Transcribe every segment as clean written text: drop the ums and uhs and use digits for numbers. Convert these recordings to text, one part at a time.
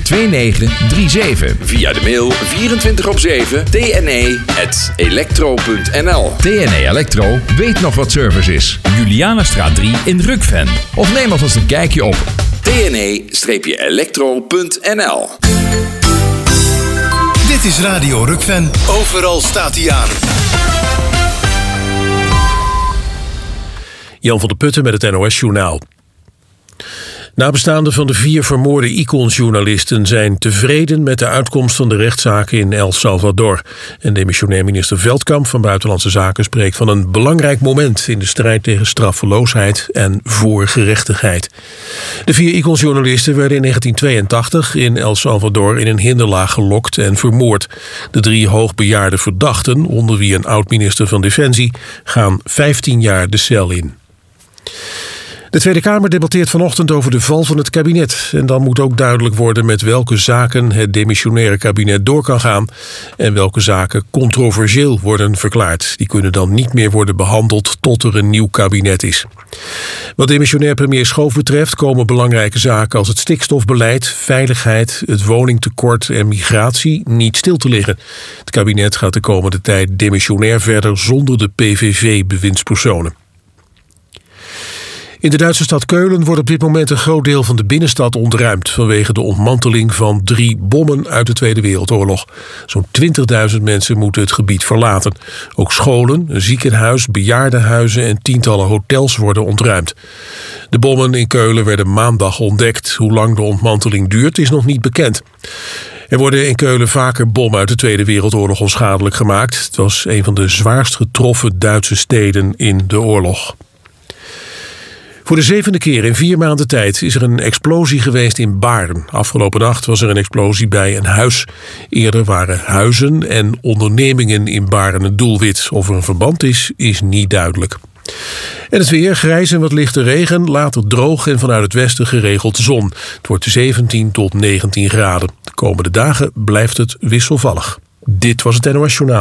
2937. Via de mail 24/7 tne@electro.nl. TNE Electro weet nog wat service is. Julianastraat 3 in Rukven. Of neem alvast een kijkje op tne-electro.nl. Dit is Radio Rukven. Overal staat hij aan. Jan van der Putten met het NOS-journaal. Nabestaanden van de 4 vermoorde Icon-journalisten zijn tevreden met de uitkomst van de rechtszaken in El Salvador. En demissionair minister Veldkamp van Buitenlandse Zaken spreekt van een belangrijk moment in de strijd tegen straffeloosheid en voor gerechtigheid. De 4 Icon-journalisten werden in 1982 in El Salvador in een hinderlaag gelokt en vermoord. De 3 hoogbejaarde verdachten, onder wie een oud-minister van Defensie, gaan 15 jaar de cel in. De Tweede Kamer debatteert vanochtend over de val van het kabinet. En dan moet ook duidelijk worden met welke zaken het demissionaire kabinet door kan gaan en welke zaken controversieel worden verklaard. Die kunnen dan niet meer worden behandeld tot er een nieuw kabinet is. Wat demissionair premier Schoof betreft komen belangrijke zaken als het stikstofbeleid, veiligheid, het woningtekort en migratie niet stil te liggen. Het kabinet gaat de komende tijd demissionair verder zonder de PVV-bewindspersonen. In de Duitse stad Keulen wordt op dit moment een groot deel van de binnenstad ontruimd vanwege de ontmanteling van 3 bommen uit de Tweede Wereldoorlog. Zo'n 20.000 mensen moeten het gebied verlaten. Ook scholen, een ziekenhuis, bejaardenhuizen en tientallen hotels worden ontruimd. De bommen in Keulen werden maandag ontdekt. Hoe lang de ontmanteling duurt is nog niet bekend. Er worden in Keulen vaker bommen uit de Tweede Wereldoorlog onschadelijk gemaakt. Het was een van de zwaarst getroffen Duitse steden in de oorlog. Voor de 7e keer in 4 maanden tijd is er een explosie geweest in Baarn. Afgelopen nacht was er een explosie bij een huis. Eerder waren huizen en ondernemingen in Baarn het doelwit. Of er een verband is niet duidelijk. En het weer, grijs en wat lichte regen, later droog en vanuit het westen geregeld zon. Het wordt 17 tot 19 graden. De komende dagen blijft het wisselvallig. Dit was het NOS Journaal.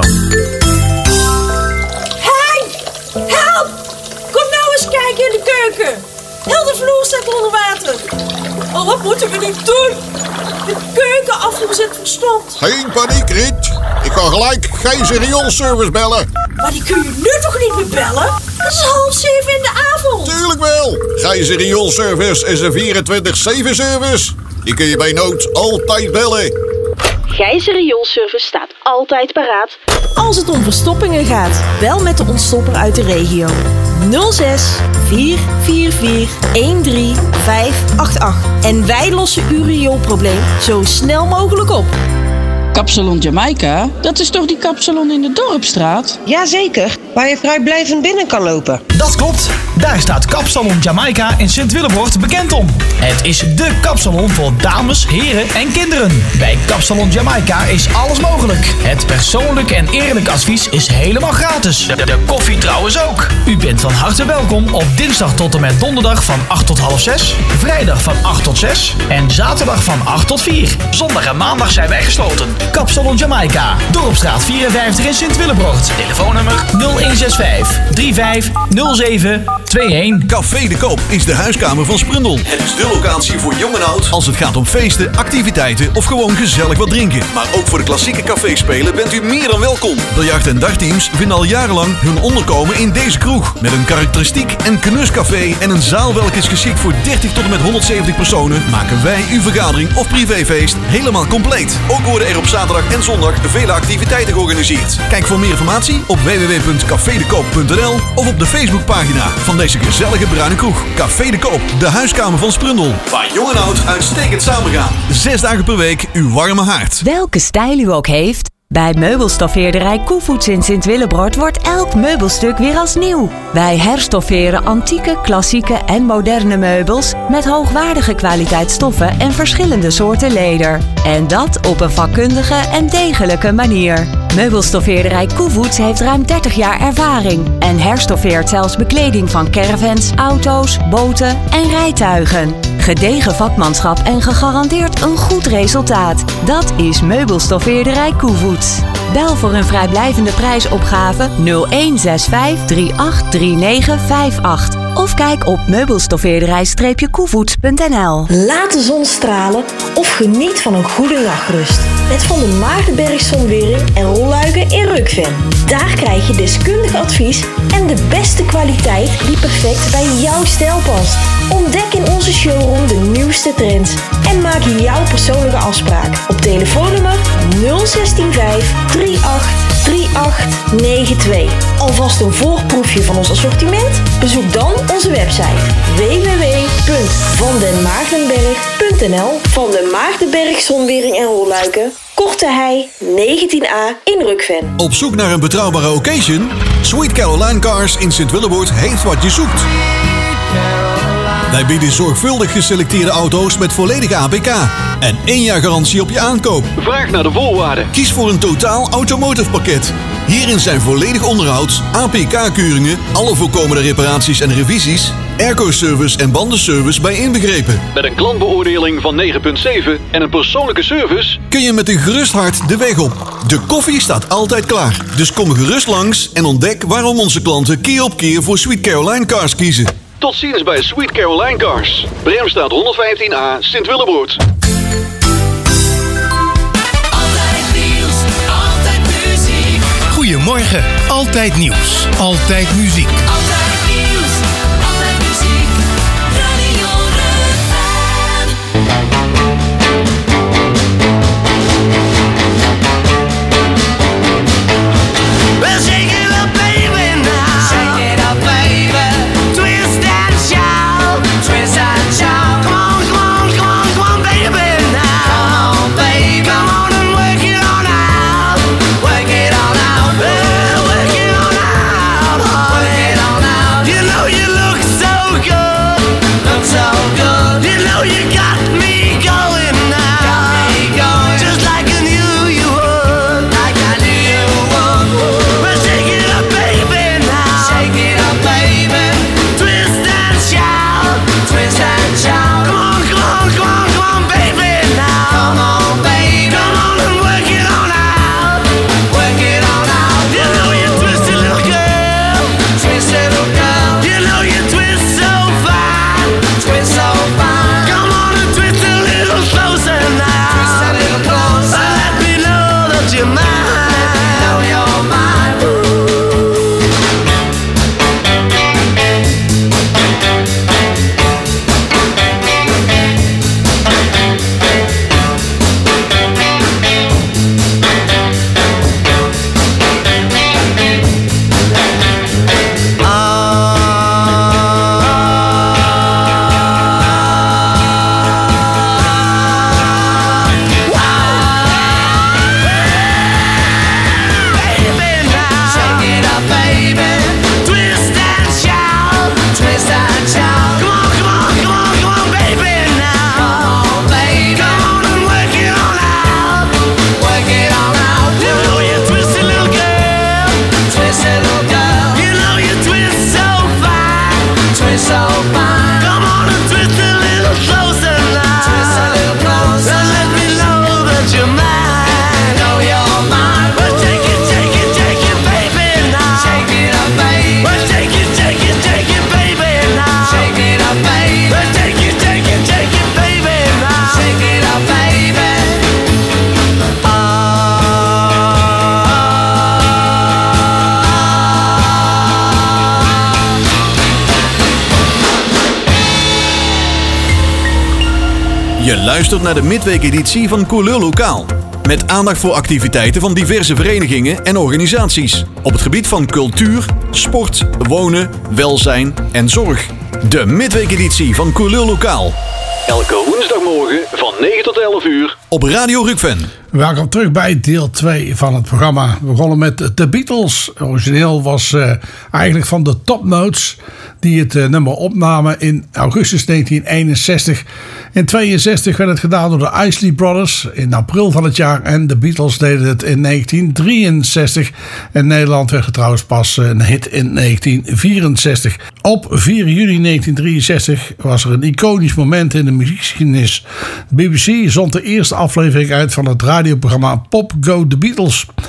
Heel de vloer staat onder water. Oh, wat moeten we nu doen? De keuken afgezet van stond. Geen paniek, Riet. Ik kan gelijk Gijzer rioolservice bellen. Maar die kun je nu toch niet meer bellen? Het is 6:30 in de avond. Tuurlijk wel. Gijzer rioolservice is een 24/7 service. Die kun je bij nood altijd bellen. Gijzer rioolservice staat altijd paraat als het om verstoppingen gaat. Bel met de ontstopper uit de regio. 06 444 13588. En wij lossen uw rioolprobleem zo snel mogelijk op. Kapsalon Jamaica? Dat is toch die kapsalon in de Dorpstraat? Jazeker, waar je vrijblijvend binnen kan lopen. Dat klopt. Daar staat Kapsalon Jamaica in Sint-Willebord bekend om. Het is dé kapsalon voor dames, heren en kinderen. Bij Kapsalon Jamaica is alles mogelijk. Het persoonlijk en eerlijk advies is helemaal gratis. De koffie trouwens ook. U bent van harte welkom op dinsdag tot en met donderdag van 8 tot half 6. Vrijdag van 8 tot 6. En zaterdag van 8 tot 4. Zondag en maandag zijn wij gesloten. Kapsalon Jamaica, Dorpstraat 54 in Sint-Willebord. Telefoonnummer 0165 350721. Café de Koop is de huiskamer van Sprundel. Het is de locatie voor jong en oud als het gaat om feesten, activiteiten of gewoon gezellig wat drinken. Maar ook voor de klassieke caféspelen bent u meer dan welkom. Biljart- en dagteams vinden al jarenlang hun onderkomen in deze kroeg. Met een karakteristiek en knuscafé en een zaal welke is geschikt voor 30 tot en met 170 personen, maken wij uw vergadering of privéfeest helemaal compleet. Ook worden er op zaterdag en zondag vele activiteiten georganiseerd. Kijk voor meer informatie op www.cafedekoop.nl of op de Facebookpagina van deze gezellige bruine kroeg. Café de Koop, de huiskamer van Sprundel. Waar jong en oud uitstekend samengaan. 6 dagen per week uw warme haard. Welke stijl u ook heeft, bij meubelstoffeerderij Koevoets in Sint-Willebord wordt elk meubelstuk weer als nieuw. Wij herstofferen antieke, klassieke en moderne meubels met hoogwaardige kwaliteit stoffen en verschillende soorten leder. En dat op een vakkundige en degelijke manier. Meubelstoffeerderij Koevoets heeft ruim 30 jaar ervaring en herstoffeert zelfs bekleding van caravans, auto's, boten en rijtuigen. Gedegen vakmanschap en gegarandeerd een goed resultaat. Dat is Meubelstoffeerderij Koevoets. Bel voor een vrijblijvende prijsopgave 0165 383958 Of kijk op meubelstoffeerderij-koevoets.nl. Laat de zon stralen of geniet van een goede nachtrust. Met Van der Maardenberg Zonwering en rolluiken in Rukven. Daar krijg je deskundig advies en de beste kwaliteit die perfect bij jouw stijl past. Ontdek in onze showroom de nieuwste trends en maak jouw persoonlijke afspraak op telefoonnummer 0165 38 3892. Alvast een voorproefje van ons assortiment? Bezoek dan onze website www.vandenmaardenberg.nl. Van den Maardenberg Zonwering en rolluiken, Korte Hei 19A in Rukven. Op zoek naar een betrouwbare occasion? Sweet Caroline Cars in Sint-Willeboord heeft wat je zoekt. Wij bieden zorgvuldig geselecteerde auto's met volledige APK en 1 jaar garantie op je aankoop. Vraag naar de voorwaarden. Kies voor een totaal automotive pakket. Hierin zijn volledig onderhoud, APK-keuringen, alle voorkomende reparaties en revisies, airco-service en bandenservice bij inbegrepen. Met een klantbeoordeling van 9,7 en een persoonlijke service kun je met een gerust hart de weg op. De koffie staat altijd klaar. Dus kom gerust langs en ontdek waarom onze klanten keer op keer voor Sweet Caroline Cars kiezen. Tot ziens bij Sweet Caroline Cars. Bremstraat 115A, Sint-Willeboord. Goedemorgen, altijd nieuws, altijd muziek. Altijd nieuws, altijd muziek. Radio Rukven. Well, shake it up, baby, now. Shake it up, baby. Twist and shout, twist and shout. Come on, come on, come on, come on, baby, now. Come on, baby. Come on and work it on out. Work it on out. Well, work it on out. Work it on out. You know you look so good. Look so good. You know you got me going now. Got me going. Just like I knew you would. Like I knew you would. Well, shake it up, baby, now. Shake it up, baby. Twist and shout. Twist and shout. Come on, come on, come on, come on, baby, now. Come on, baby. Come on and work it on out. Work it on out. You know you twisted little girl. Twisted little girl. You know you twist so fine. Twist so fine. Come on and twist a little closer now. Twist a little closer. Let me know that you're mine. Let me know you're mine. Shake it up, baby. Twist and shout. Twist and shout. Come on, come on, come on, come on, baby, now. Come on, baby. Come on and work it on out. Work it on out. You know you twisted little girl. Twisted little girl. You know you twist so fine. Twist so fine. Come on and twist a little closer now. Twist a little closer. Let me know that you're mine. Know you're mine. Well, take it, baby, now. Shake it up, baby. Well, take it, baby, now. Shake it up, baby. Well, take it, baby, now. Shake it up, baby. Je luistert naar de midweekeditie van Couleur Lokaal. Met aandacht voor activiteiten van diverse verenigingen en organisaties. Op het gebied van cultuur, sport, wonen, welzijn en zorg. De midweekeditie van Couleur Lokaal. Elke woensdagmorgen van 9 tot 11 uur. Op Radio Rukven. Welkom terug bij deel 2 van het programma. We begonnen met The Beatles. Origineel was eigenlijk van de Top Notes, die het nummer opnamen in augustus 1961. In 1962 werd het gedaan door de Isley Brothers in april van het jaar. En de Beatles deden het in 1963. In Nederland werd het trouwens pas een hit in 1964. Op 4 juni 1963 was er een iconisch moment in de muziekgeschiedenis. De BBC zond de eerste aflevering uit van het radioprogramma Pop Go The Beatles.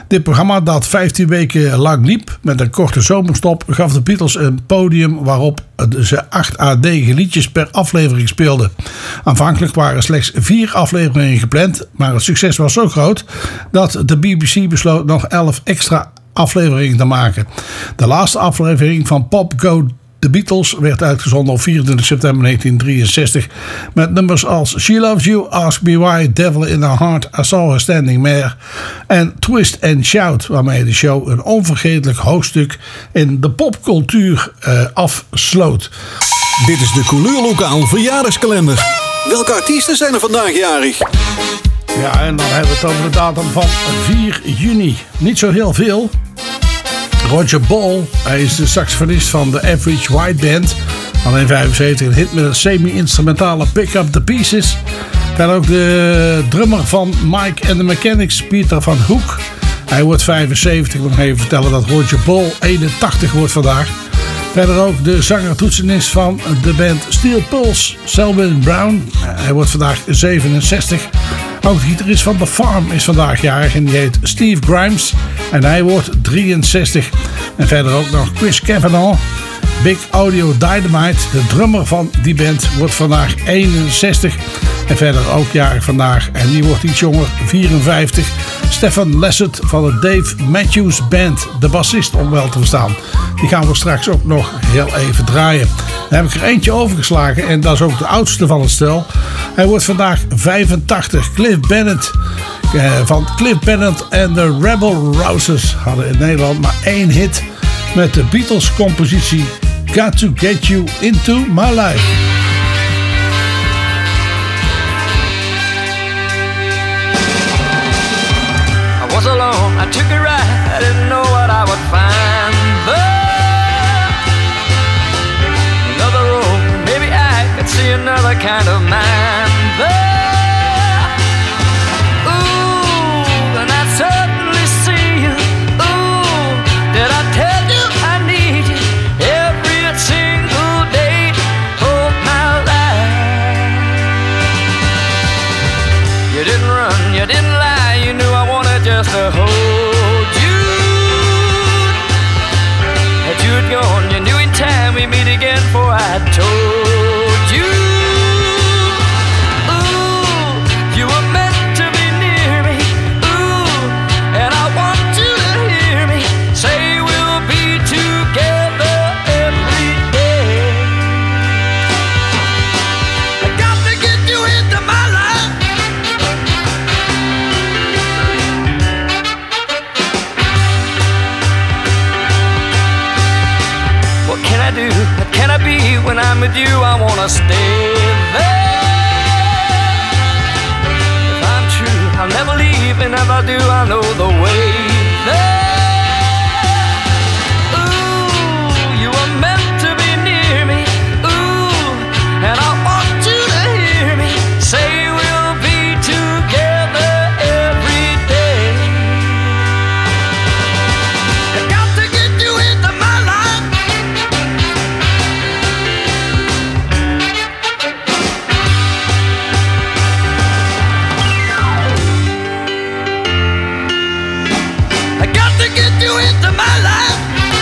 Dit programma dat 15 weken lang liep met een korte zomerstop gaf de Beatles een podium waarop ze 8 à 9 liedjes per aflevering speelden. Aanvankelijk waren slechts 4 afleveringen gepland, maar het succes was zo groot dat de BBC besloot nog 11 extra afleveringen te maken. De laatste aflevering van Pop Go The Beatles werd uitgezonden op 24 september 1963 met nummers als She Loves You, Ask Me Why, Devil in Her Heart, I Saw Her Standing There en Twist and Shout, waarmee de show een onvergetelijk hoofdstuk in de popcultuur afsloot. Dit is de Couleurlokaal verjaardagskalender. Welke artiesten zijn er vandaag jarig? Ja, en dan hebben we het over de datum van 4 juni. Niet zo heel veel. Roger Ball, hij is de saxofonist van de Average White Band. Al in 75 een hit met een semi-instrumentale Pick Up The Pieces. Dan ook de drummer van Mike and the Mechanics, Peter van Hoek. Hij wordt 75. Ik wil nog even vertellen dat Roger Ball 81 wordt vandaag. Verder ook de zanger-toetsenist van de band Steel Pulse, Selwyn Brown. Hij wordt vandaag 67. Ook de gitarist van The Farm is vandaag jarig en die heet Steve Grimes. En hij wordt 63. En verder ook nog Chris Cavanaugh, Big Audio Dynamite. De drummer van die band wordt vandaag 61. En verder ook jarig vandaag. En die wordt iets jonger, 54. Stefan Lessert van de Dave Matthews Band. De bassist om wel te verstaan. Die gaan we straks ook nog heel even draaien. Dan heb ik er eentje overgeslagen. En dat is ook de oudste van het stel. Hij wordt vandaag 85. Cliff Bennett. Van Cliff Bennett en de Rebel Rousers hadden in Nederland maar 1 hit. Met de Beatles compositie Got to Get You Into My Life. I was alone, I took a ride, I didn't know what I would find, but another road, maybe I could see another kind of man, but ooh, and I certainly see you, ooh, did I tell you I need you every single day of my life. You didn't run, you didn't lie, you knew I wanted just to hold you. Had you had gone, you knew in time we'd meet again, for I told you. Ooh, you were meant to be near me. Ooh, and I want you to hear me say we'll be together every day. I got to get you into my life. What can I do? What can I be? When I'm with you, I wanna stay there. If I'm true, I'll never leave, and if I do, I know the way there. Ooh, you were meant to be near me. Ooh, and I want you to hear me say we'll be together every day. I got to get you into my life. I got to get you into my life.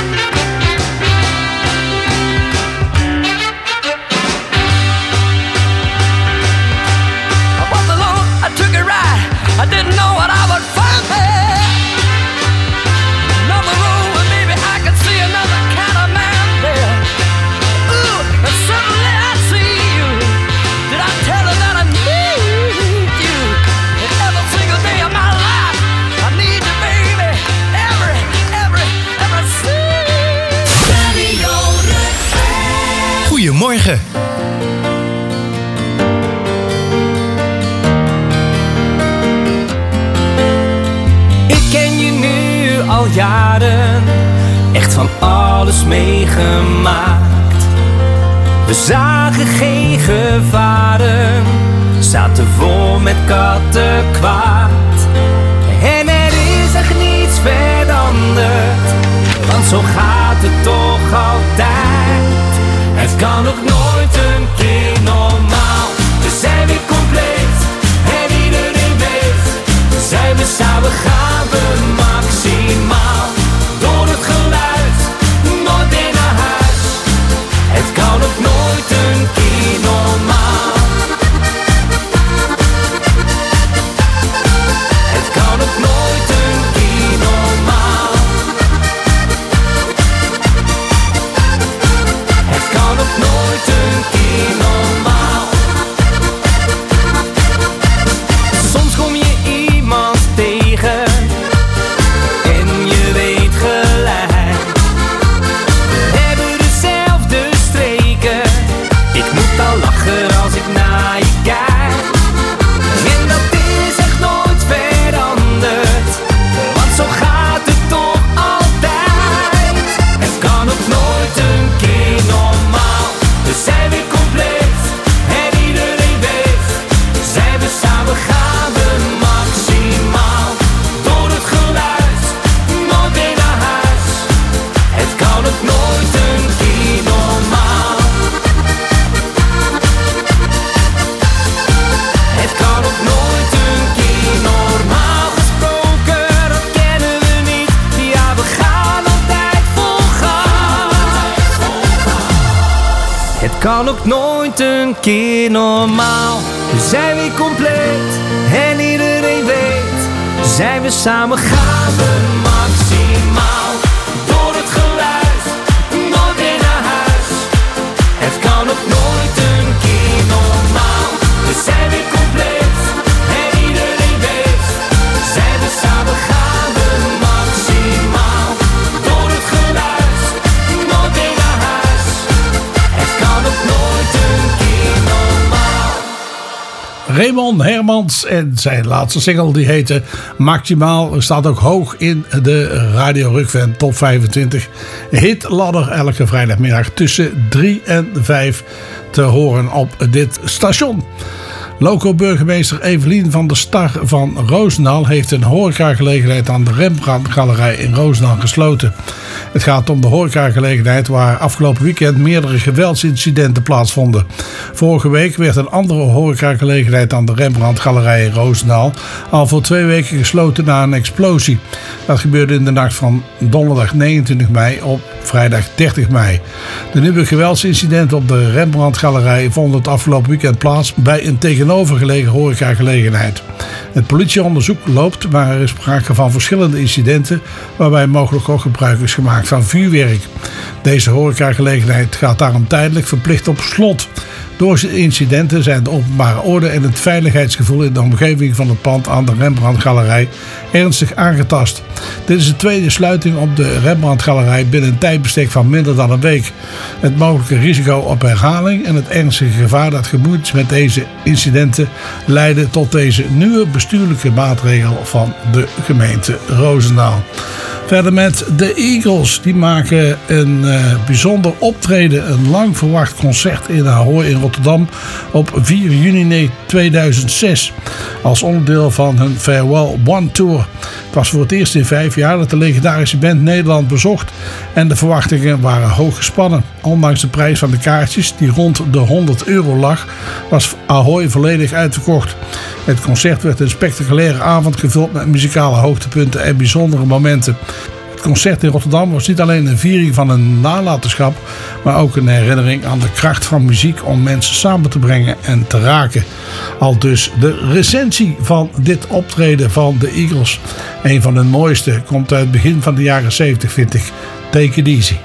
I was alone, I took a ride, I didn't know what I would find there. Another road where maybe I could see another kind of man there. Ooh, and suddenly I see you. Did I tell her that I need you? And every single day of my life, I need you, baby. Every single. Goedemorgen. Ik ken je nu al jaren, echt van alles meegemaakt. We zagen geen gevaren, zaten vol met kattenkwaad. En er is echt niets veranderd, want zo gaat het toch altijd. Het kan ook nooit een keer normaal. We zijn weer compleet en iedereen weet, zijn we samen gaan we max. kan ook nooit een keer normaal. We zijn weer compleet en iedereen weet, zijn we samen gaan we maximaal. Door het geluid, nooit meer naar huis. Het kan ook nooit een keer normaal. We zijn weer compleet en iedereen weet, zijn we samen gaan we maximaal. Door het geluid, nooit meer naar huis. Het kan ook nooit een keer normaal. Raymond Hermans en zijn laatste single die heette Maximaal staat ook hoog in de Radio Rukven Top 25 hitladder elke vrijdagmiddag tussen 3 en 5 te horen op dit station. Loco-burgemeester Evelien van der Star van Roosendaal heeft een horecagelegenheid aan de Rembrandtgalerij in Roosendaal gesloten. Het gaat om de horecagelegenheid waar afgelopen weekend meerdere geweldsincidenten plaatsvonden. Vorige week werd een andere horecagelegenheid aan de Rembrandtgalerij in Roosendaal al voor 2 weken gesloten na een explosie. Dat gebeurde in de nacht van donderdag 29 mei op vrijdag 30 mei. De nieuwe geweldsincidenten op de Rembrandtgalerij vonden het afgelopen weekend plaats bij een tegenovergelegen horecagelegenheid. Het politieonderzoek loopt, maar er is sprake van verschillende incidenten waarbij mogelijk ook gebruik is gemaakt van vuurwerk. Deze horecagelegenheid gaat daarom tijdelijk verplicht op slot. Door de incidenten zijn de openbare orde en het veiligheidsgevoel in de omgeving van het pand aan de Rembrandtgalerij ernstig aangetast. Dit is de tweede sluiting op de Rembrandtgalerij binnen een tijdbestek van minder dan een week. Het mogelijke risico op herhaling en het ernstige gevaar dat gemoeid is met deze incidenten leiden tot deze nieuwe bestuurlijke maatregel van de gemeente Roosendaal. Verder met de Eagles. Die maken een bijzonder optreden. Een lang verwacht concert in Ahoy in Rotterdam op 4 juni 2006. Als onderdeel van hun Farewell One Tour. Het was voor het eerst in 5 jaar dat de legendarische band Nederland bezocht. En de verwachtingen waren hoog gespannen. Ondanks de prijs van de kaartjes, die rond de €100 lag, was Ahoy volledig uitverkocht. Het concert werd een spectaculaire avond gevuld met muzikale hoogtepunten en bijzondere momenten. Het concert in Rotterdam was niet alleen een viering van een nalatenschap, maar ook een herinnering aan de kracht van muziek om mensen samen te brengen en te raken. Al dus de recensie van dit optreden van de Eagles. Een van hun mooiste, komt uit het begin van de jaren 70, vind ik. Take it easy.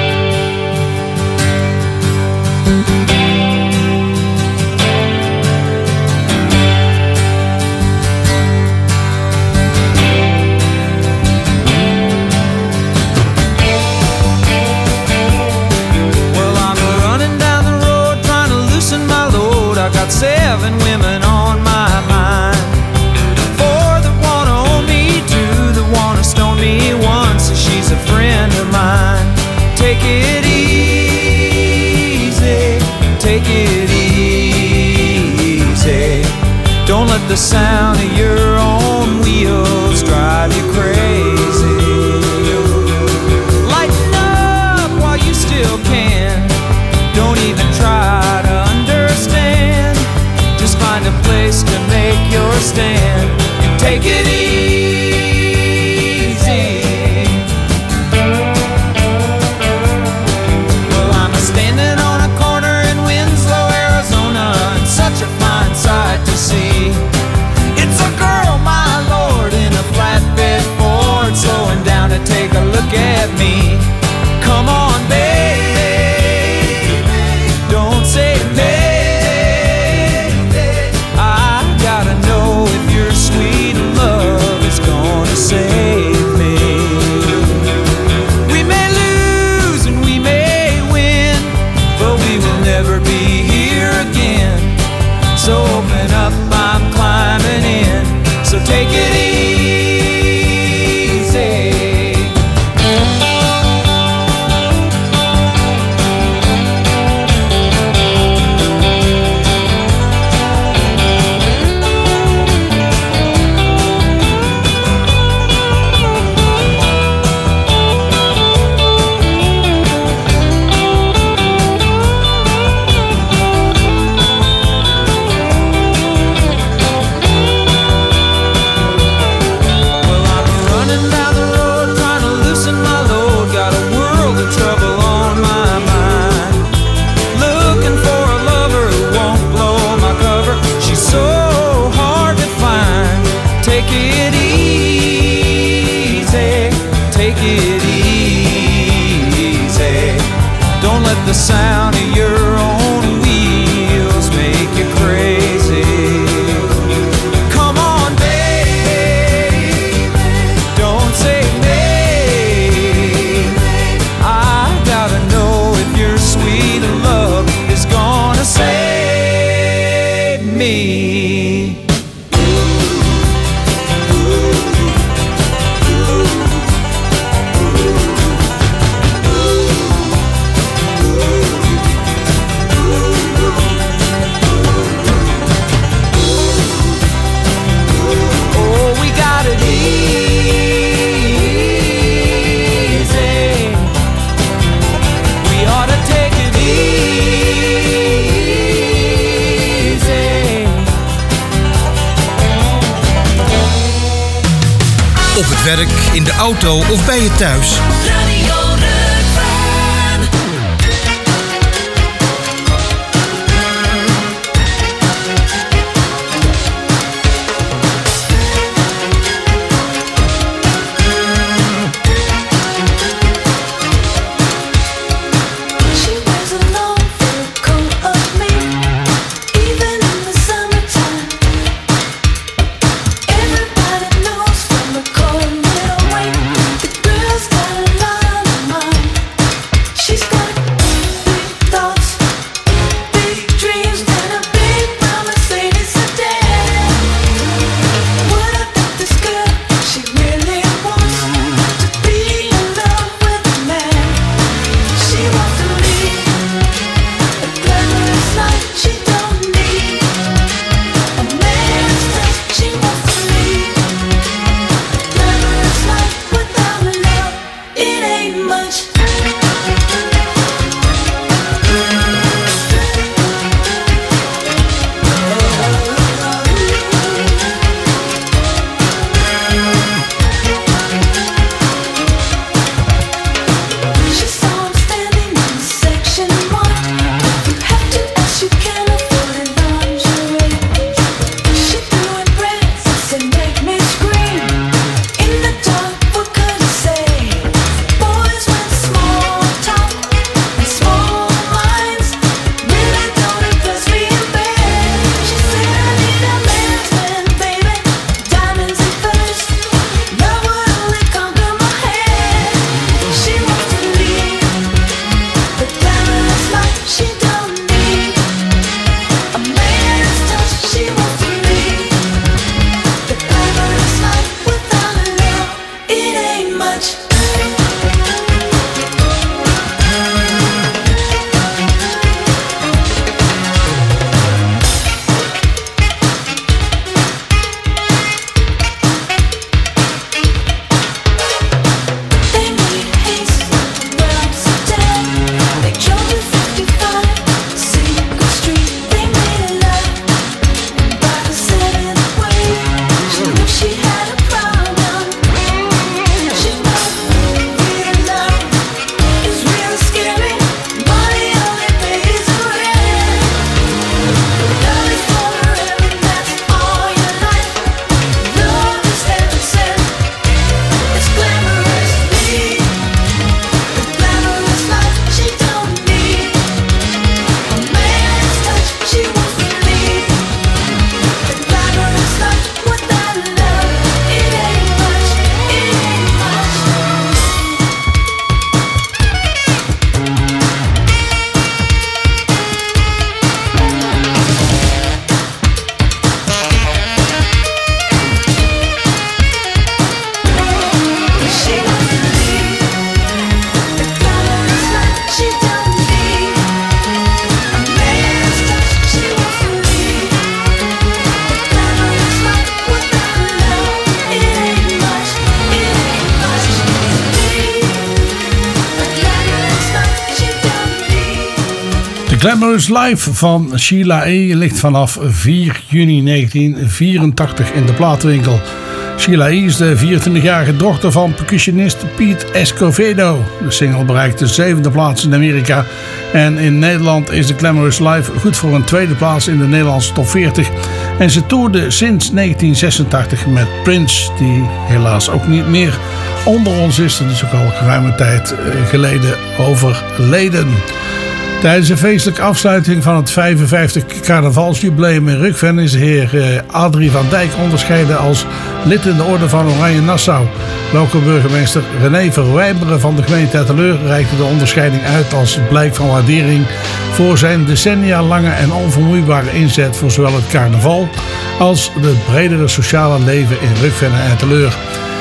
The sound of your own wheels drive you crazy. Lighten up while you still can. Don't even try to understand. Just find a place to make your stand and take it easy. Well, I'm standing on a corner in Winslow, Arizona, and such a fine sight to see. Slowing down to take a look at me. Come on, baby, don't say maybe. I gotta know if your sweet love is gonna save me. We may lose and we may win, but we will never be here again. So open up, I'm climbing in. So take it easy. Op het werk, in de auto of bij je thuis. Radio Rukven. Glamorous Life van Sheila E. ligt vanaf 4 juni 1984 in de platenwinkel. Sheila E. is de 24-jarige dochter van percussionist Pete Escovedo. De single bereikt de 7e plaats in Amerika. En in Nederland is de Glamorous Life goed voor een tweede plaats in de Nederlandse top 40. En ze toerde sinds 1986 met Prince, die helaas ook niet meer onder ons is. Dat is ook al geruime tijd geleden overleden. Tijdens de feestelijke afsluiting van het 55 carnavalsjubileum in Rukven is de heer Adrie van Dijk onderscheiden als lid in de orde van Oranje Nassau. Lokale burgemeester René Verwijberen van de gemeente Etteleur reikte de onderscheiding uit als blijk van waardering voor zijn decennia lange en onvermoeibare inzet voor zowel het carnaval als het bredere sociale leven in Rukven en Etteleur.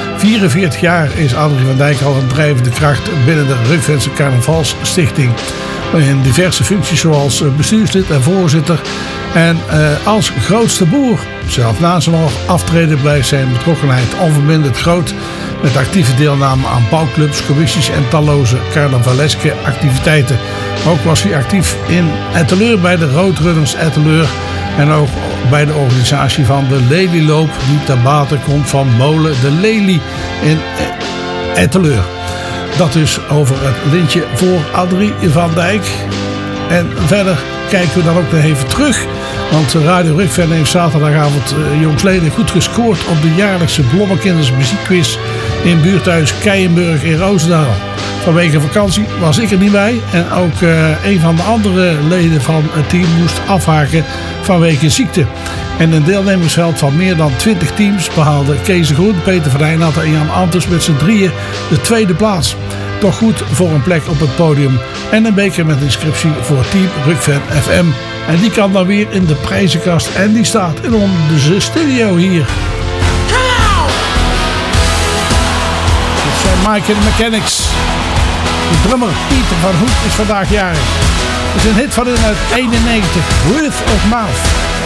44 jaar is Adrie van Dijk al een drijvende kracht binnen de Rukvense Carnavalsstichting. In diverse functies zoals bestuurslid en voorzitter en als grootste boer. Zelf na zijn aftreden blijft zijn betrokkenheid onverminderd groot met actieve deelname aan bouwclubs, commissies en talloze carnavaleske activiteiten. Ook was hij actief in Etteleur bij de Roodrunners Etteleur En ook bij de organisatie van de Lelyloop, die ten bate komt van Molen de Lelie in Etteleur. Dat is over het lintje voor Adrie van Dijk. En verder kijken we dan ook nog even terug. Want Radio Rukven heeft zaterdagavond jongsleden goed gescoord op de jaarlijkse Blommekinders muziekquiz in buurthuis Keienburg in Roosendaal. Vanwege vakantie was ik er niet bij. En ook een van de andere leden van het team moest afhaken vanwege ziekte. En een deelnemersveld van meer dan 20 teams behaalden Kees Groen, Peter van Eijnatten en Jan Antus met z'n drieën de tweede plaats. Toch goed voor een plek op het podium en een beker met inscriptie voor Team Rukven FM. En die kan dan weer in de prijzenkast en die staat in onze studio hier. Dit zijn Mike and the Mechanics. De drummer Pieter van Hoek is vandaag jarig. Het is een hit van hun uit 91, Word of Mouth.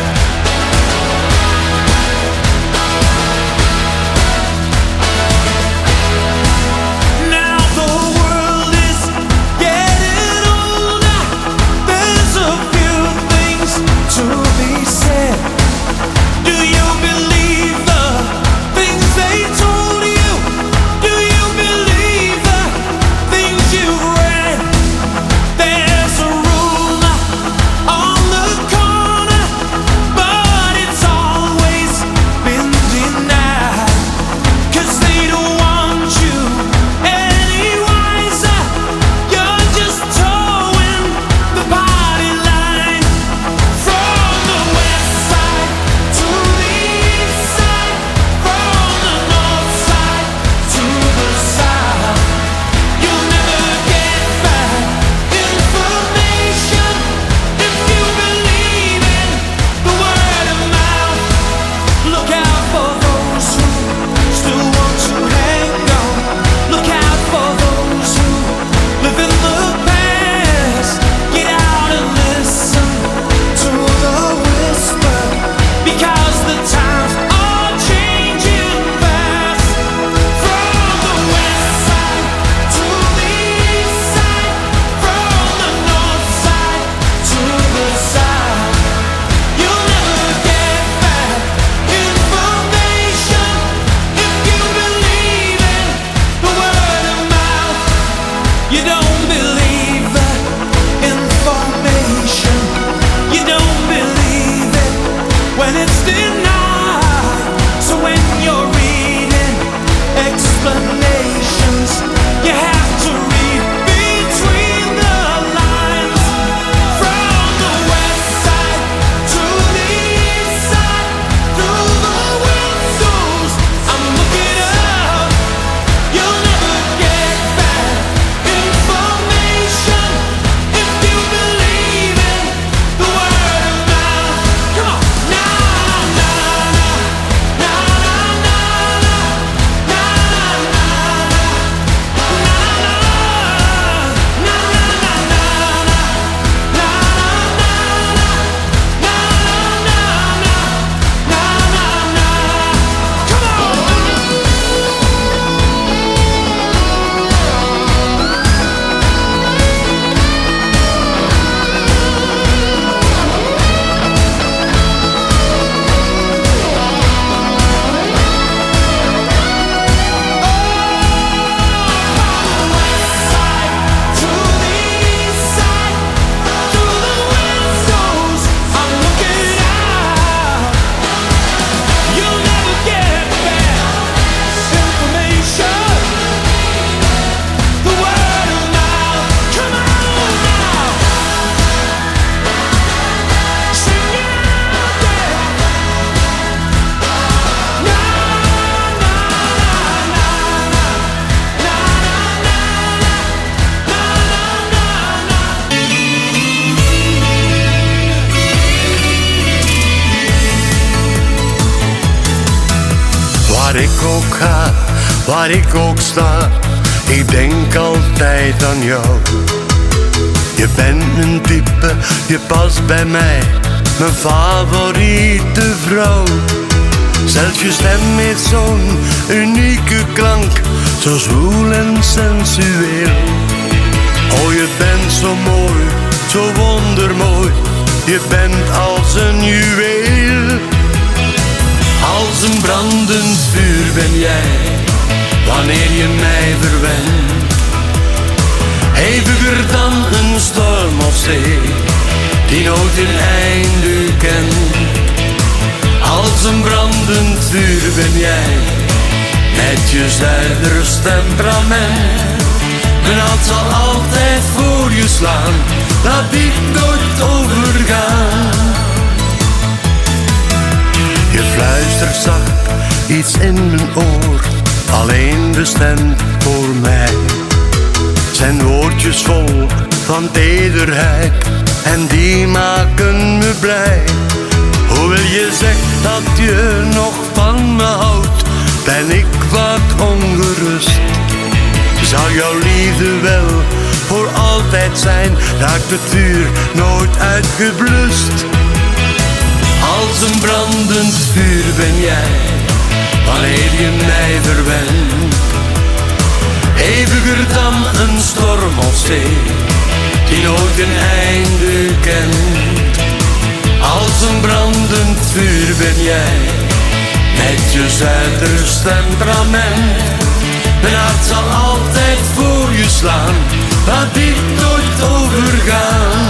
Waar ik ook ga, waar ik ook sta, ik denk altijd aan jou. Je bent een type, je past bij mij, mijn favoriete vrouw. Zelfs je stem heeft zo'n unieke klank, zo zwoel en sensueel. Oh, je bent zo mooi, zo wondermooi, je bent als een juweel. Als een brandend vuur ben jij, wanneer je mij verwendt. Heviger dan een storm of zee, die nooit een einde kent. Als een brandend vuur ben jij, met je zuiders temperament. Mijn hart zal altijd voor je slaan, laat dit nooit overgaan. Je fluistert zacht iets in mijn oor, alleen bestemd voor mij. Zijn woordjes vol van tederheid en die maken me blij. Hoewel je zegt dat je nog van me houdt, ben ik wat ongerust. Zou jouw liefde wel voor altijd zijn, raakt het vuur nooit uitgeblust. Als een brandend vuur ben jij, wanneer je mij verwendt. Heviger dan een storm of zee, die nooit een einde kent. Als een brandend vuur ben jij, met je zuiders temperament. Mijn hart zal altijd voor je slaan, laat dit nooit overgaan.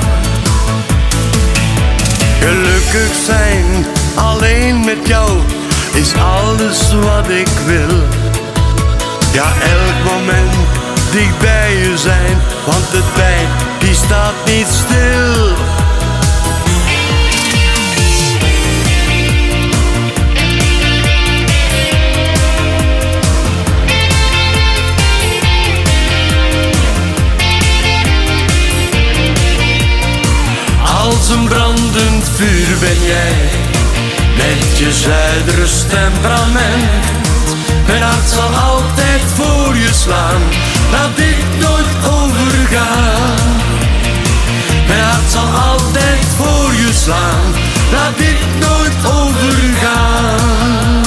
Gelukkig zijn, alleen met jou, is alles wat ik wil. Ja, elk moment dicht bij je zijn, want de tijd die staat niet stil. Als een brandend vuur ben jij, met je zuiders temperament. Mijn hart zal altijd voor je slaan, laat dit nooit overgaan. Mijn hart zal altijd voor je slaan, laat dit nooit overgaan.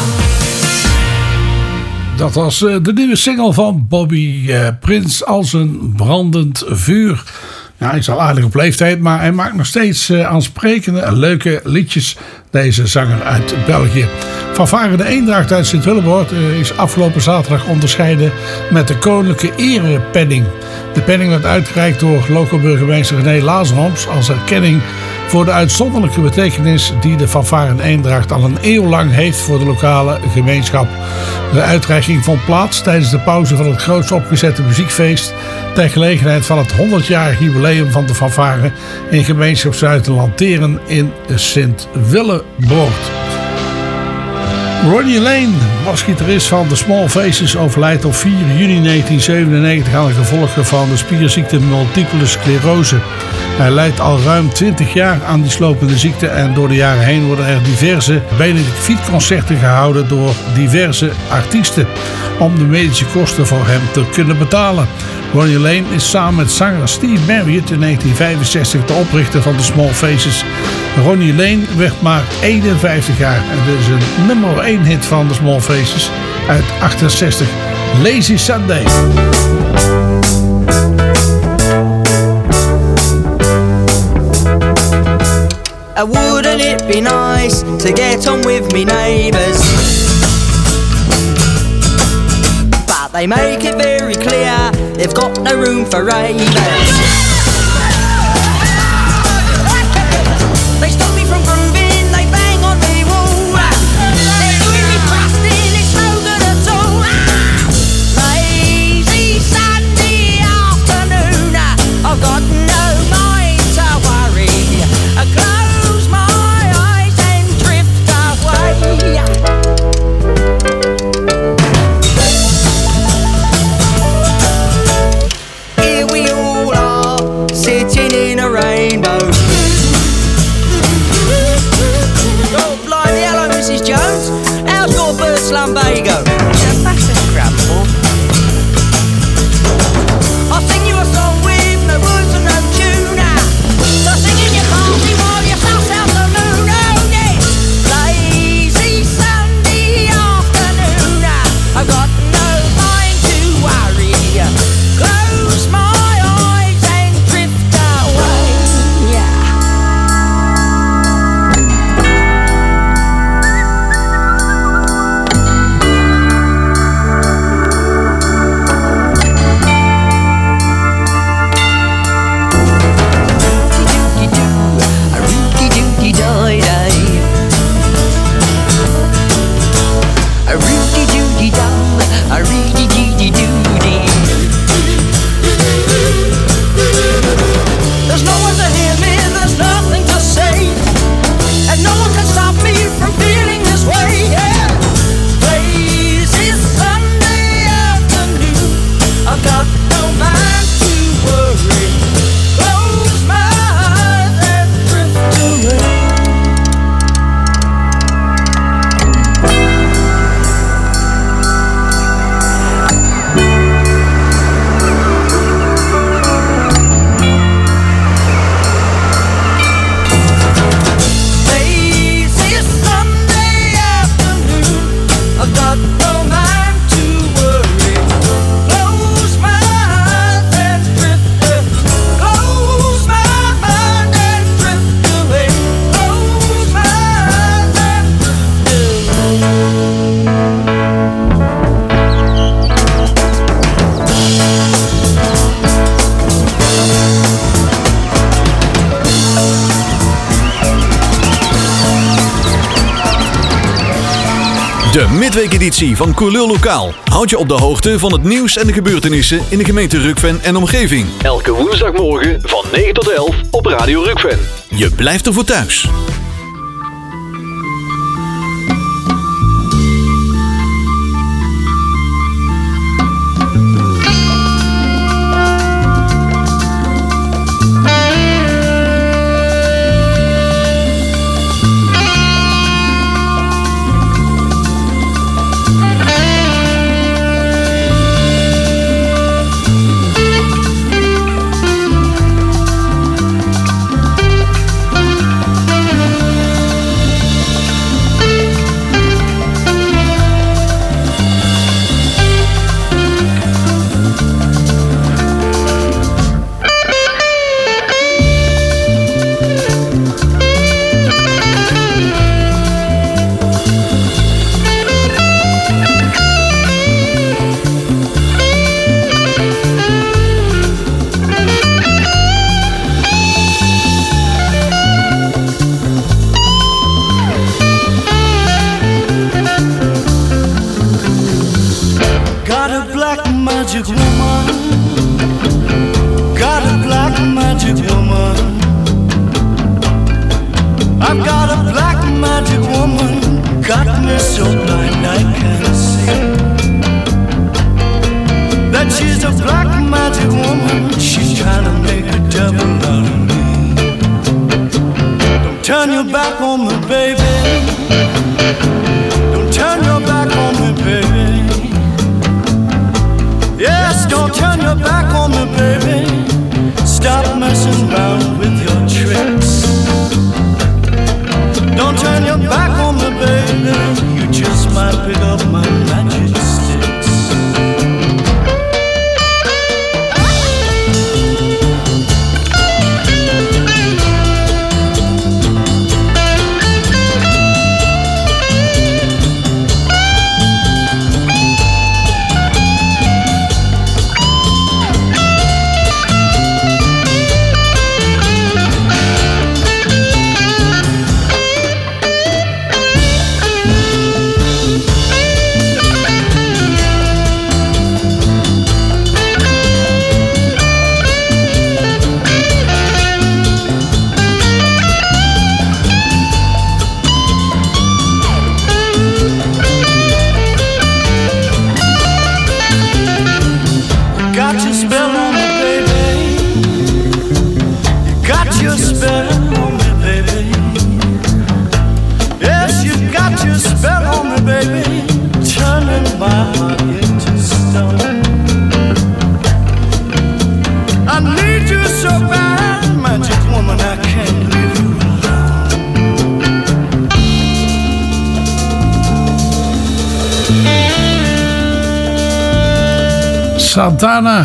Dat was de nieuwe single van Bobby Prins, Als een brandend vuur. Nou, hij is al aardig op leeftijd, maar hij maakt nog steeds aansprekende en leuke liedjes. Deze zanger uit België. Fanfare de Eendracht uit Sint-Willebroort is afgelopen zaterdag onderscheiden met de Koninklijke Erepenning. De penning werd uitgereikt door lokale burgemeester René Lazarhoms als erkenning voor de uitzonderlijke betekenis die de Fanfare de Eendracht al een eeuw lang heeft voor de lokale gemeenschap. De uitreiking vond plaats tijdens de pauze van het groots opgezette muziekfeest ter gelegenheid van het 100-jarig jubileum van de fanfare in gemeenschap Zuid-Lanteren in Sint-Willebroort. Ronnie Lane was gitarist van The Small Faces, overlijdt op 4 juni 1997 aan de gevolgen van de spierziekte multiple sclerose. Hij lijdt al ruim 20 jaar aan die slopende ziekte en door de jaren heen worden er diverse benefietconcerten gehouden door diverse artiesten om de medische kosten voor hem te kunnen betalen. Ronnie Lane is samen met zanger Steve Marriott in 1965 de oprichter van The Small Faces. Ronnie Lane werd maar 51 jaar en dit is een nummer 1 hit van The Small Faces uit 68, Lazy Sunday. Wouldn't it be nice to get on with me neighbours? But they make it very clear they've got no room for ravers. They stop me from grooving, they bang on me wall. They're doing me busting, it's no good at all. Lazy Sunday afternoon, I've got no mind to worry. I close my eyes and drift away. Here we all are, sitting in a rainbow. Oh, blimey, hello, Mrs. Jones. How's your first lumbago? Yeah, that's a scramble. I'll sing you a song with no words and no tune. So sing in your party while you suss out the moon. Oh, yes. Lazy Sunday afternoon. I've got no mind to worry. Close my eyes and drift away. De midweekeditie van Cooleur Lokaal houdt je op de hoogte van het nieuws en de gebeurtenissen in de gemeente Rukven en omgeving. Elke woensdagmorgen van 9 tot 11 op Radio Rukven. Je blijft er voor thuis. Santana.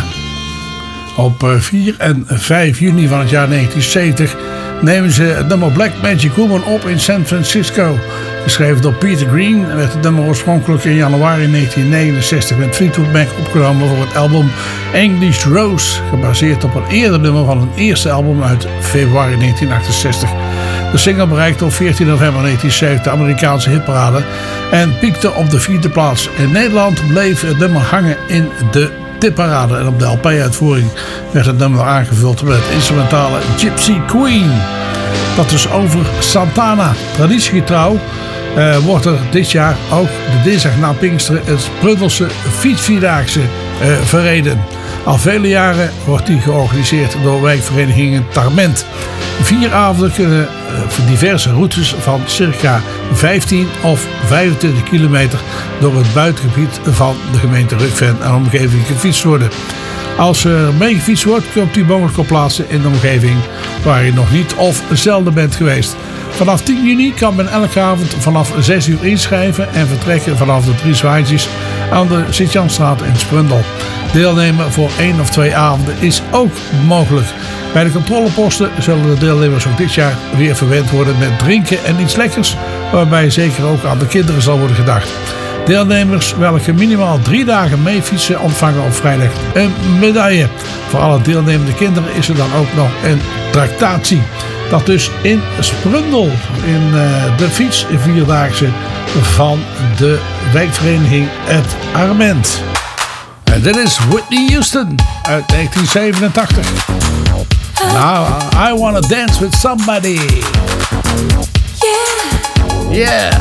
Op 4 en 5 juni van het jaar 1970 nemen ze het nummer Black Magic Woman op in San Francisco. Geschreven door Peter Green werd het nummer oorspronkelijk in januari 1969 met Fleetwood Mac opgenomen voor het album English Rose, gebaseerd op een eerder nummer van een eerste album uit februari 1968. De single bereikte op 14 november 1970 de Amerikaanse hitparade en piekte op de 4e plaats. In Nederland bleef het nummer hangen in de tipparade en op de LP-uitvoering werd het nummer aangevuld met het instrumentale Gypsy Queen. Dat is over Santana. Traditiegetrouw wordt er dit jaar ook de dinsdag na Pinksteren het Prudelse Fietsvierdaagse verreden. Al vele jaren wordt die georganiseerd door wijkverenigingen Tarment. 4 avonden kunnen diverse routes van circa 15 of 25 kilometer door het buitengebied van de gemeente Rukven en omgeving gefietst worden. Als er mee gefietst wordt, kunt u mogelijk op plaatsen in de omgeving waar u nog niet of zelden bent geweest. Vanaf 10 juni kan men elke avond vanaf 6 uur inschrijven en vertrekken vanaf de 3 Zwaantjes aan de Sint-Janstraat in Sprundel. Deelnemen voor 1 of 2 avonden is ook mogelijk. Bij de controleposten zullen de deelnemers ook dit jaar weer verwend worden met drinken en iets lekkers, waarbij zeker ook aan de kinderen zal worden gedacht. Deelnemers welke minimaal 3 dagen mee fietsen ontvangen op vrijdag een medaille. Voor alle deelnemende kinderen is er dan ook nog een tractatie. Dat dus in Sprundel, in de fietsvierdaagse van de wijkvereniging Het Arment. En dit is Whitney Houston uit 1987. Now I wanna dance with somebody. Yeah. Yeah.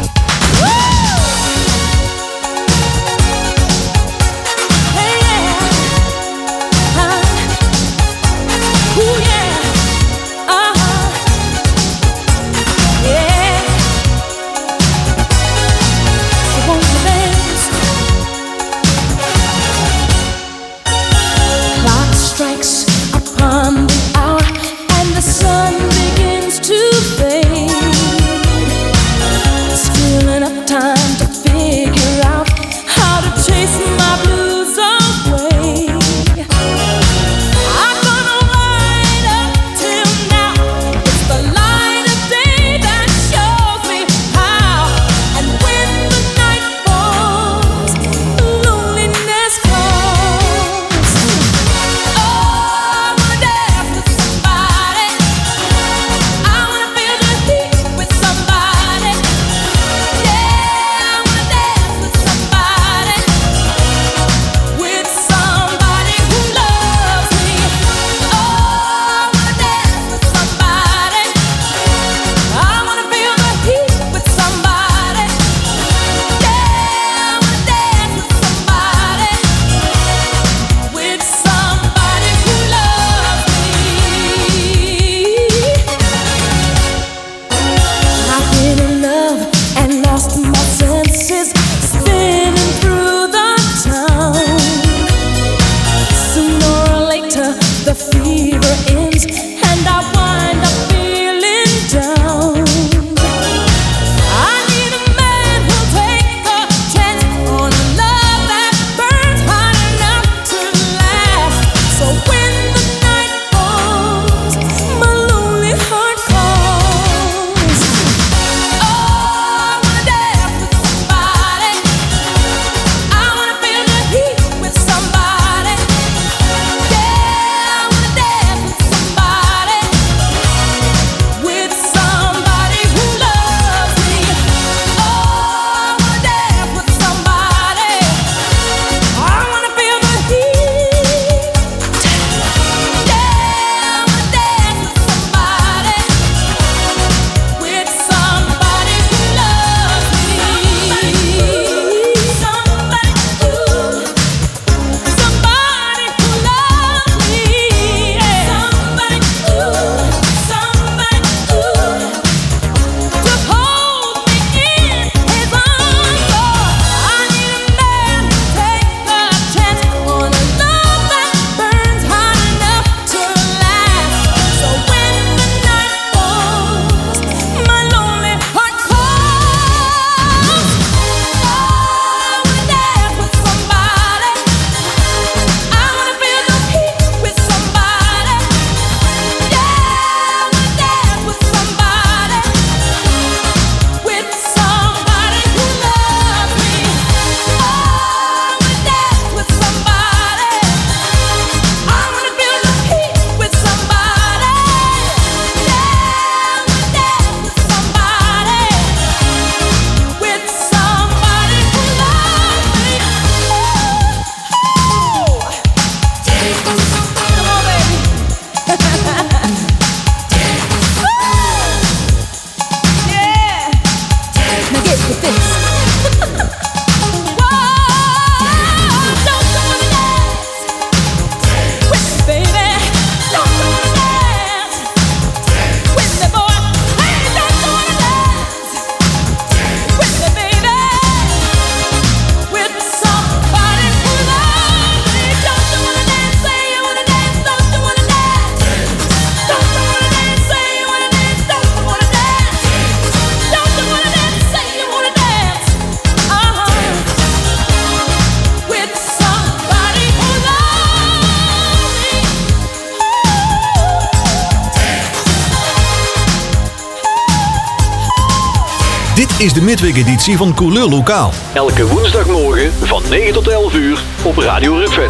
Dit is de midweekeditie van Couleur Lokaal. Elke woensdagmorgen van 9 tot 11 uur op Radio Rukven.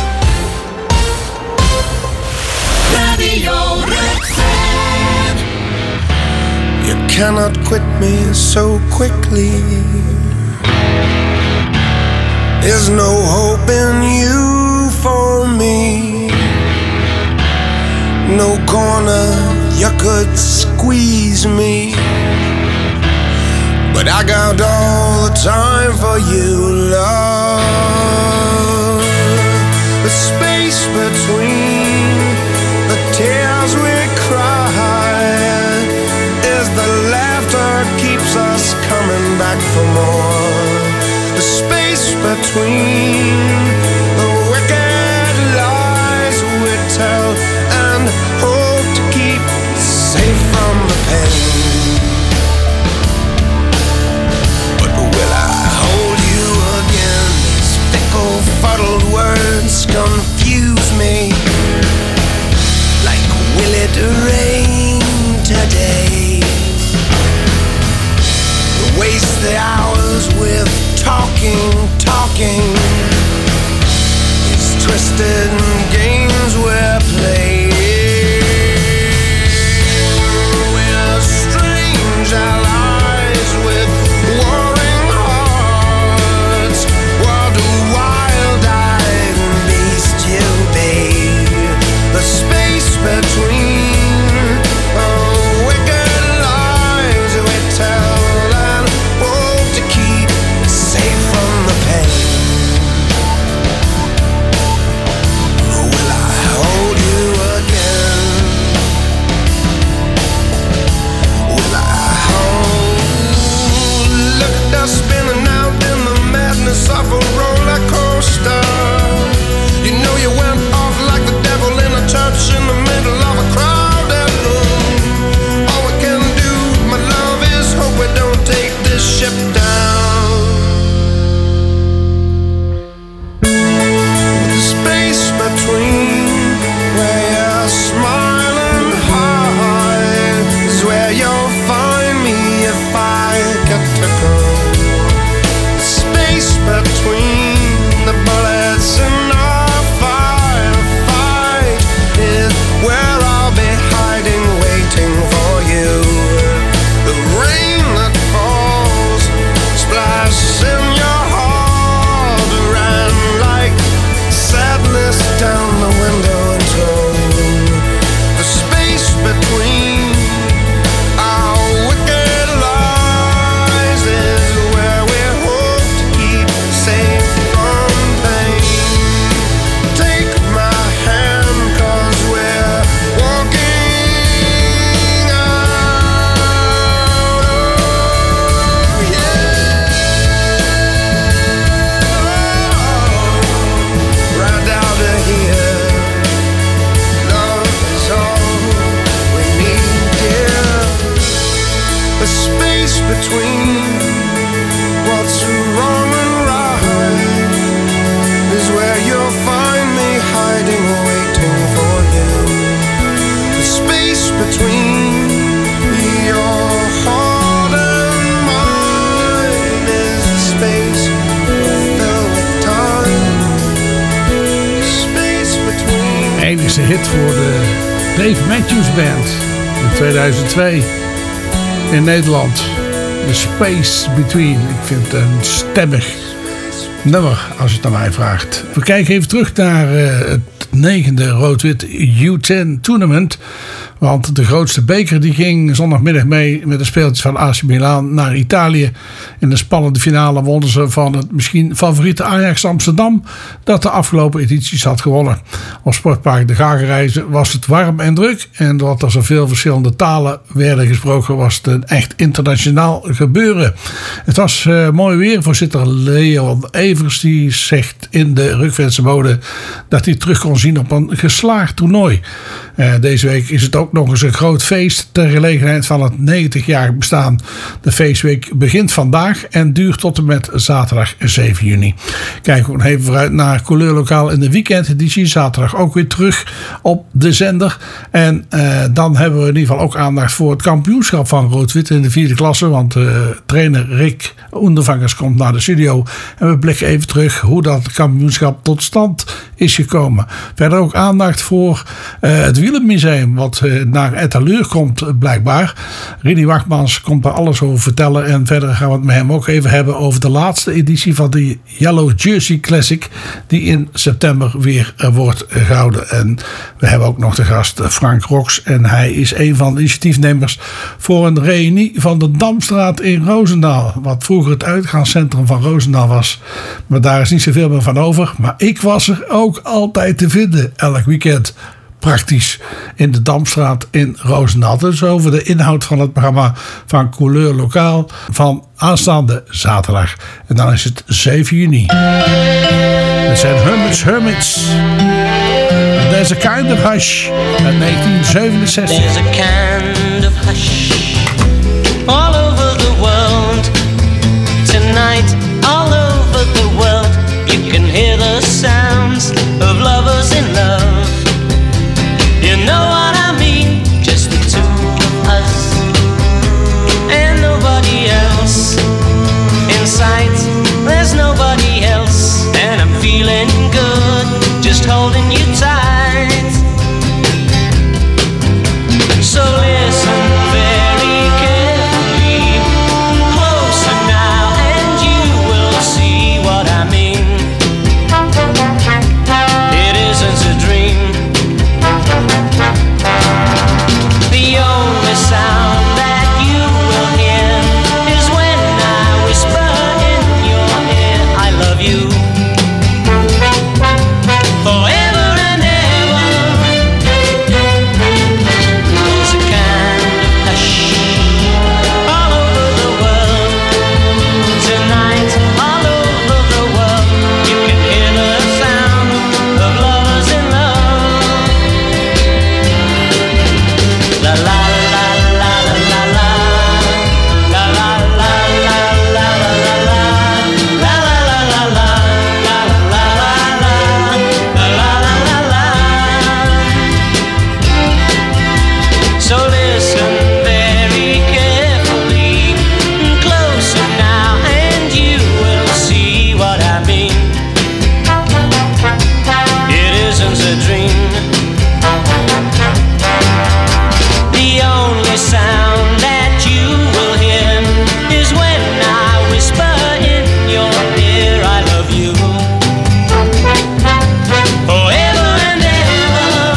Radio Rukven. cannot quit me so quickly. There's no hope in you for me. No corner you could squeeze me. But I got all the time for you, love. The space between the tears we cry is the laughter keeps us coming back for more. The space between the wicked lies we tell and hope to keep safe from the pain. But will I hold you again? These fickle, fuddled words confuse me. Like, will it rain today? Waste the hours with talking. It's twisted games we're playing. We're strange allies with warring hearts. What a wild-eyed beast you'll be. The space between wicked lies we tell and hope to keep safe from the pain. Will I hold you again? Will I hold? Look at us spinning out in the madness of a roller coaster. You know you went off like the devil in a church in the middle of a crowded room. All we can do, my love, is hope we don't take this ship down. The space between where you're smiling high is where you'll find me if I get to go. The space between the bullets in our firefight is where I'll be hiding, waiting for you. The rain that falls splash in your heart ran like sadness down the window and told. The space between our wicked lies is where we hope to keep safe from pain. Take my hand, 'cause we're walking out. Oh, yeah. Right out of here. Love is all we need, dear. The space between what's wrong and right is where you'll find me hiding, waiting for you. The space between your heart and mine is the space filled with time. The space between. Enige hit voor de Dave Matthews Band in 2002 in Nederland. The Space Between. Ik vind het een stemmig nummer als je het aan mij vraagt. We kijken even terug naar het 9e Rood-Wit U10 Tournament. Want de grootste beker die ging zondagmiddag mee met de speeltjes van AC Milan naar Italië. In de spannende finale wonnen ze van het misschien favoriete Ajax Amsterdam, dat de afgelopen edities had gewonnen. Op Sportpark de Gagerreizen was het warm en druk. En doordat er zoveel verschillende talen werden gesproken, was het een echt internationaal gebeuren. Het was mooi weer. Voorzitter Leon Evers die zegt in de Rukvense mode dat hij terug kon zien op een geslaagd toernooi. Deze week is het ook nog eens een groot feest ter gelegenheid van het 90-jarig bestaan. De feestweek begint vandaag en duurt tot en met zaterdag 7 juni. Kijken we nog even vooruit naar Couleurlokaal in de weekendeditie. Zaterdag ook weer terug op de zender. En dan hebben we in ieder geval ook aandacht voor het kampioenschap van Rood-Wit in de 4e klasse. Want trainer Rick Ondervangers komt naar de studio. En we blikken even terug hoe dat kampioenschap tot stand is gekomen. Verder ook aandacht voor het Wielermuseum, wat naar Etteleur komt blijkbaar. Rini Wachtmans komt daar alles over vertellen. En verder gaan we het met hem ook even hebben over de laatste editie van de Yellow Jersey Classic, die in september weer wordt gehouden. En we hebben ook nog de gast Frank Rox. En hij is een van de initiatiefnemers voor een reunie van de Damstraat in Roosendaal. Wat vroeger het uitgaanscentrum van Roosendaal was. Maar daar is niet zoveel meer van over. Maar ik was er ook altijd te vinden. Elk weekend praktisch in de Damstraat in Roosendaal. Dus over de inhoud van het programma van Couleur Lokaal van aanstaande zaterdag. En dan is het 7 juni. Het zijn Hermits. There's a kind of hush uit 1967. There's a kind of hush all over the world. Tonight, all over the world, you can hear the sounds of lovers in love. You know what I mean? Just the two of us and nobody else. In sight, there's nobody else, and I'm feeling good, just holding you tight. So listen very carefully, closer now, and you will see what I mean. It isn't a dream. The only sound that you will hear is when I whisper in your ear, I love you. Forever and ever. There's a kind of hush all over the world. Tonight, all over the world, you can hear the sound of lovers in love. La la la la la la la. La la la la la la la la. La la la la la la la la la. La la la la la. So listen very carefully, closer now, and you will see what I mean. It isn't a dream. The only sound that you will hear is when I whisper in your ear, I love you. Forever and ever.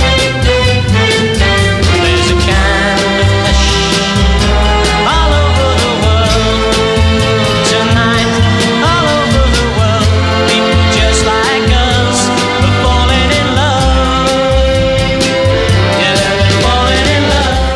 There's a kind of hush all over the world. Tonight, all over the world, people just like us are falling in love. Yeah, they're falling in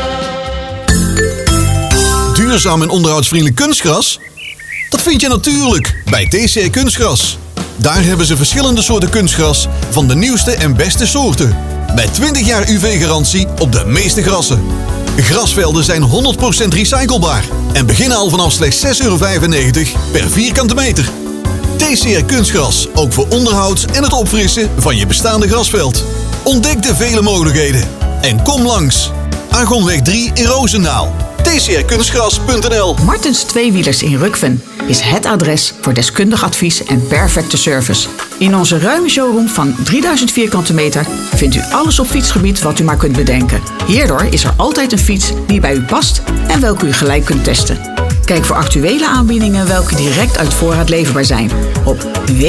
love. Duurzaam en onderhoudsvriendelijk kunstgras? Dat vind je natuurlijk bij TCR Kunstgras. Daar hebben ze verschillende soorten kunstgras van de nieuwste en beste soorten. Met 20 jaar UV-garantie op de meeste grassen. Grasvelden zijn 100% recyclebaar en beginnen al vanaf slechts €6,95 per vierkante meter. TCR Kunstgras, ook voor onderhoud en het opfrissen van je bestaande grasveld. Ontdek de vele mogelijkheden en kom langs. Argonweg 3 in Roosendaal. tcrkunstgras.nl. Martens Tweewielers in Rukven is het adres voor deskundig advies en perfecte service. In onze ruime showroom van 3000 vierkante meter vindt u alles op fietsgebied wat u maar kunt bedenken. Hierdoor is er altijd een fiets die bij u past en welke u gelijk kunt testen. Kijk voor actuele aanbiedingen welke direct uit voorraad leverbaar zijn op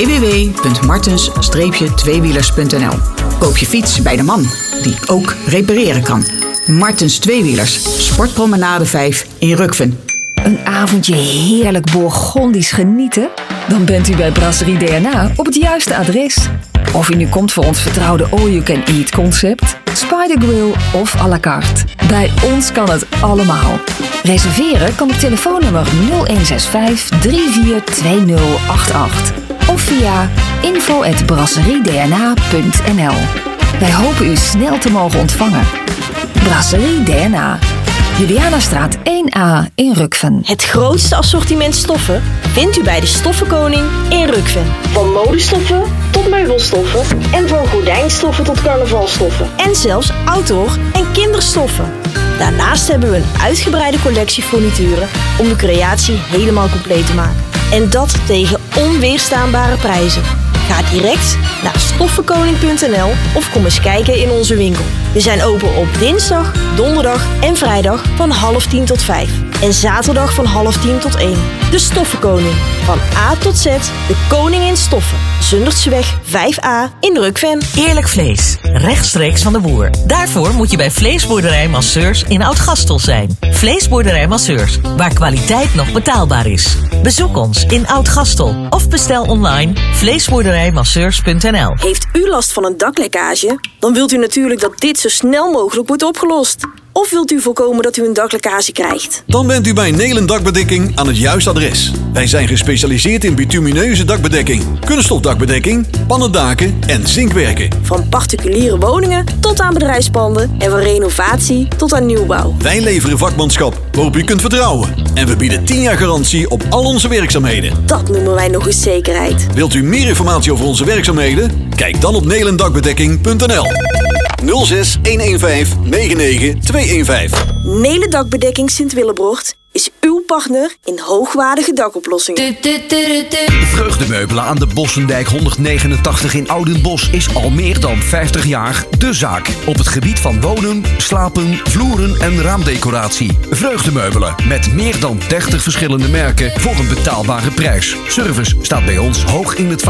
www.martens-tweewielers.nl. Koop je fiets bij de man die ook repareren kan. Martens Tweewielers, Sportpromenade 5 in Rukven. Een avondje heerlijk Bourgondisch genieten? Dan bent u bij Brasserie DNA op het juiste adres. Of u nu komt voor ons vertrouwde all-you-can-eat concept, Spider Grill of à la carte. Bij ons kan het allemaal. Reserveren kan op telefoonnummer 0165 342088 of via info@brasseriedna.nl. Wij hopen u snel te mogen ontvangen. Brasserie DNA. Julianastraat 1A in Rukven. Het grootste assortiment stoffen vindt u bij de Stoffenkoning in Rukven. Van modestoffen tot meubelstoffen en van gordijnstoffen tot carnavalstoffen. En zelfs outdoor- en kinderstoffen. Daarnaast hebben we een uitgebreide collectie furnituren om de creatie helemaal compleet te maken. En dat tegen onweerstaanbare prijzen. Ga direct naar stoffenkoning.nl of kom eens kijken in onze winkel. We zijn open op dinsdag, donderdag en vrijdag van 9:30 tot 5. En zaterdag van 9:30 tot 1. De Stoffenkoning. Van A tot Z, de koning in stoffen. Zundertseweg 5A in Rukven. Eerlijk vlees, rechtstreeks van de boer. Daarvoor moet je bij Vleesboerderij Masseurs in Oud-Gastel zijn. Vleesboerderij Masseurs, waar kwaliteit nog betaalbaar is. Bezoek ons in Oud-Gastel of bestel online vleesboerderijmasseurs.nl. Heeft u last van een daklekkage? Dan wilt u natuurlijk dat dit zo snel mogelijk wordt opgelost. Of wilt u voorkomen dat u een daklekkage krijgt? Dan bent u bij Nelen Dakbedekking aan het juiste adres. Wij zijn gespecialiseerd in bitumineuze dakbedekking, kunststofdakbedekking, pannendaken en zinkwerken. Van particuliere woningen tot aan bedrijfspanden en van renovatie tot aan nieuwbouw. Wij leveren vakmanschap waarop u kunt vertrouwen. En we bieden 10 jaar garantie op al onze werkzaamheden. Dat noemen wij nog eens zekerheid. Wilt u meer informatie over onze werkzaamheden? Kijk dan op nelendakbedekking.nl 06 115 99 215. Nelen Dakbedekking Sint-Willebroort is uw partner in hoogwaardige dakoplossingen. Vreugdemeubelen aan de Bossendijk 189 in Oudenbosch is al meer dan 50 jaar de zaak. Op het gebied van wonen, slapen, vloeren en raamdecoratie. Vreugdemeubelen met meer dan 30 verschillende merken voor een betaalbare prijs. Service staat bij ons hoog in het